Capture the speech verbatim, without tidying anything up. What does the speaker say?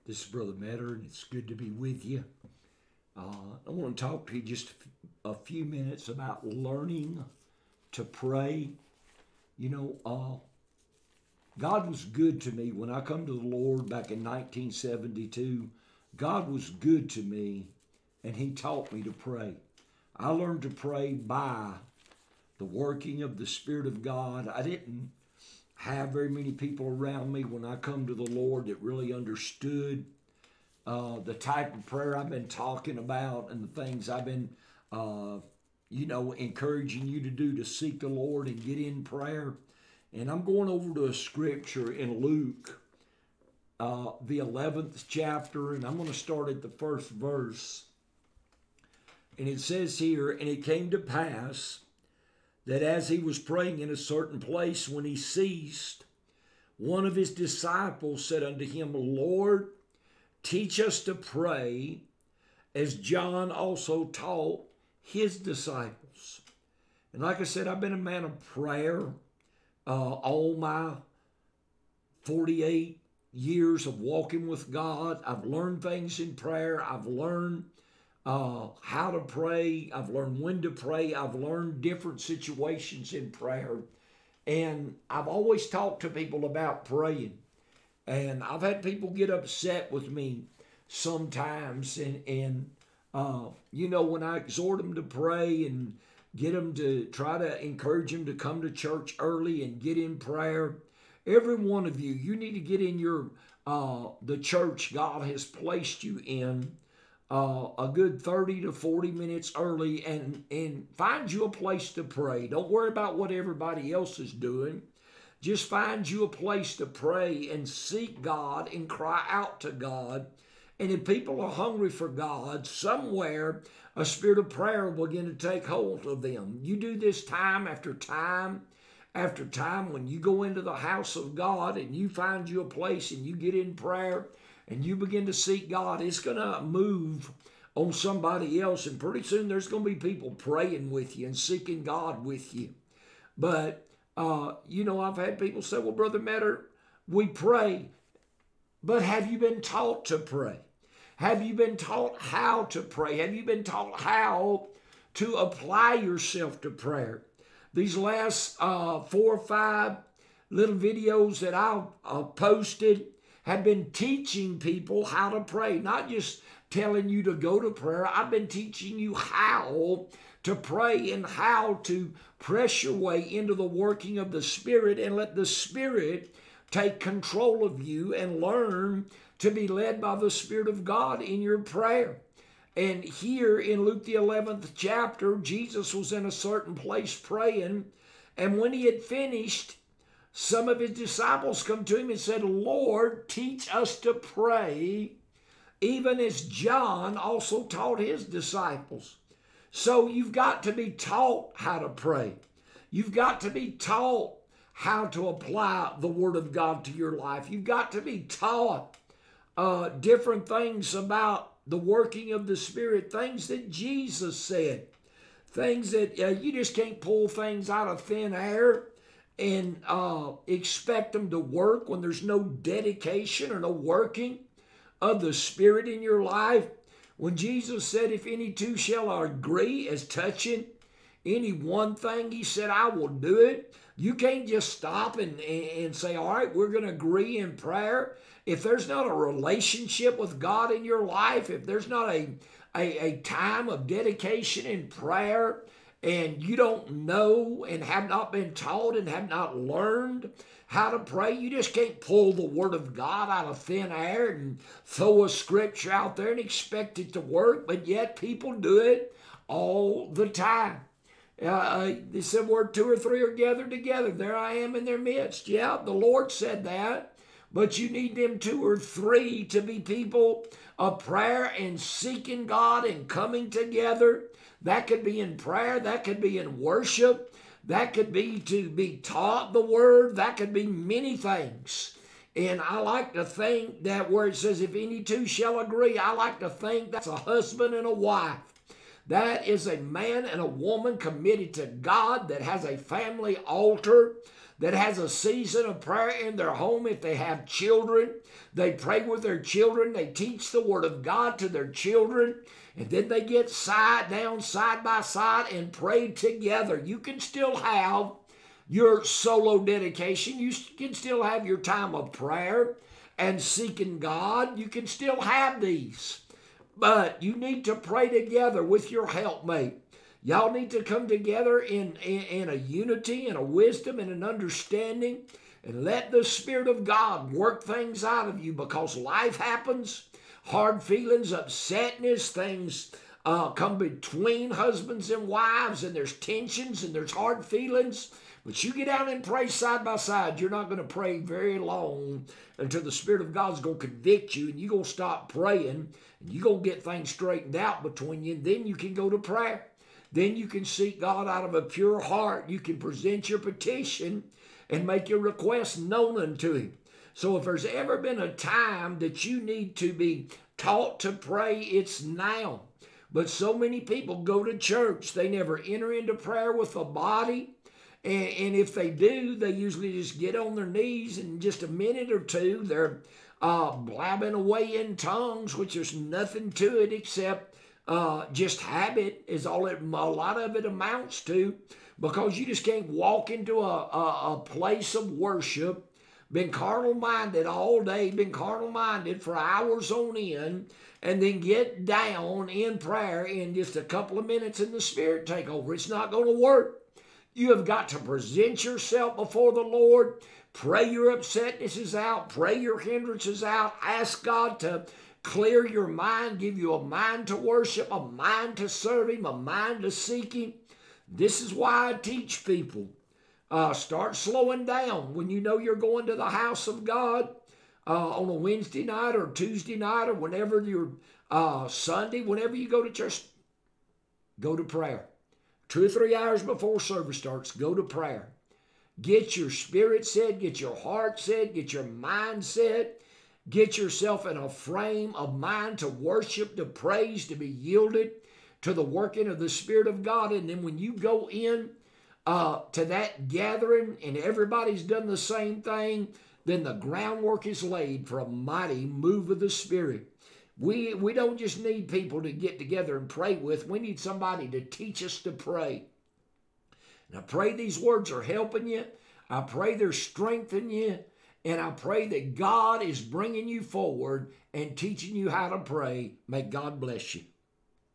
This is Brother Metter, and it's good to be with you. Uh, I want to talk to you just a few minutes about learning to pray. You know, uh, God was good to me when I come to the Lord back in nineteen seventy-two. God was good to me, and He taught me to pray. I learned to pray by the working of the Spirit of God. I didn't have very many people around me when I come to the Lord that really understood uh, the type of prayer I've been talking about and the things I've been, uh, you know, encouraging you to do to seek the Lord and get in prayer. And I'm going over to a scripture in Luke, uh, the eleventh chapter, and I'm going to start at the first verse. And it says here, "And it came to pass that as he was praying in a certain place, when he ceased, one of his disciples said unto him, Lord, teach us to pray, as John also taught his disciples." And like I said, I've been a man of prayer uh, all my forty-eight years of walking with God. I've learned things in prayer. I've learned Uh, how to pray. I've learned when to pray. I've learned different situations in prayer. And I've always talked to people about praying. And I've had people get upset with me sometimes. And, and uh, you know, when I exhort them to pray and get them to try to encourage them to come to church early and get in prayer, every one of you, you need to get in your, uh, the church God has placed you in Uh, a good thirty to forty minutes early and, and find you a place to pray. Don't worry about what everybody else is doing. Just find you a place to pray and seek God and cry out to God. And if people are hungry for God, somewhere a spirit of prayer will begin to take hold of them. You do this time after time after time. When you go into the house of God and you find you a place and you get in prayer and you begin to seek God, it's going to move on somebody else. And pretty soon there's going to be people praying with you and seeking God with you. But, uh, you know, I've had people say, well, Brother Metter, we pray. But have you been taught to pray? Have you been taught how to pray? Have you been taught how to apply yourself to prayer? These last uh, four or five little videos that I've uh, posted have been teaching people how to pray, not just telling you to go to prayer. I've been teaching you how to pray and how to press your way into the working of the Spirit and let the Spirit take control of you and learn to be led by the Spirit of God in your prayer. And here in Luke the eleventh chapter, Jesus was in a certain place praying, and when he had finished, some of his disciples come to him and said, Lord, teach us to pray, even as John also taught his disciples. So you've got to be taught how to pray. You've got to be taught how to apply the Word of God to your life. You've got to be taught uh, different things about the working of the Spirit, things that Jesus said, things that uh, you just can't pull things out of thin air and uh, expect them to work when there's no dedication or no working of the Spirit in your life. When Jesus said, if any two shall agree as touching any one thing, he said, I will do it. You can't just stop and, and say, all right, we're going to agree in prayer. If there's not a relationship with God in your life, if there's not a, a, a time of dedication in prayer, and you don't know and have not been taught and have not learned how to pray, you just can't pull the Word of God out of thin air and throw a scripture out there and expect it to work, but yet people do it all the time. Uh, they said, where two or three are gathered together, there I am in their midst. Yeah, the Lord said that, but you need them two or three to be people of prayer and seeking God and coming together. That could be in prayer. That could be in worship. That could be to be taught the Word. That could be many things. And I like to think that where it says, if any two shall agree, I like to think that's a husband and a wife. That is a man and a woman committed to God that has a family altar that has a season of prayer in their home. If they have children, they pray with their children. They teach the Word of God to their children. And then they get side down side by side and pray together. You can still have your solo dedication. You can still have your time of prayer and seeking God. You can still have these. But you need to pray together with your helpmate. Y'all need to come together in, in, in a unity and a wisdom and an understanding, and let the Spirit of God work things out of you, because life happens. Hard feelings, upsetness, things uh, come between husbands and wives, and there's tensions and there's hard feelings. But you get out and pray side by side. You're not going to pray very long until the Spirit of God's going to convict you, and you're going to stop praying, and you're going to get things straightened out between you, and then you can go to prayer. Then you can seek God out of a pure heart. You can present your petition and make your request known unto Him. So if there's ever been a time that you need to be taught to pray, it's now. But so many people go to church. They never enter into prayer with the body. And, and if they do, they usually just get on their knees, and in just a minute or two, they're uh, blabbing away in tongues, which there's nothing to it except Uh, just habit is all it, a lot of it amounts to, because you just can't walk into a, a, a place of worship, been carnal minded all day, been carnal minded for hours on end, and then get down in prayer in just a couple of minutes and the Spirit take over. It's not going to work. You have got to present yourself before the Lord, pray your upsetnesses out, pray your hindrances out, ask God to clear your mind, give you a mind to worship, a mind to serve Him, a mind to seek Him. This is why I teach people. Uh, start slowing down when you know you're going to the house of God uh, on a Wednesday night or Tuesday night, or whenever you're uh, Sunday, whenever you go to church, go to prayer. Two or three hours before service starts, go to prayer. Get your spirit set, get your heart set, get your mind set. Get yourself in a frame of mind to worship, to praise, to be yielded to the working of the Spirit of God. And then when you go in uh, to that gathering and everybody's done the same thing, then the groundwork is laid for a mighty move of the Spirit. We, we don't just need people to get together and pray with. We need somebody to teach us to pray. And I pray these words are helping you. I pray they're strengthening you. And I pray that God is bringing you forward and teaching you how to pray. May God bless you.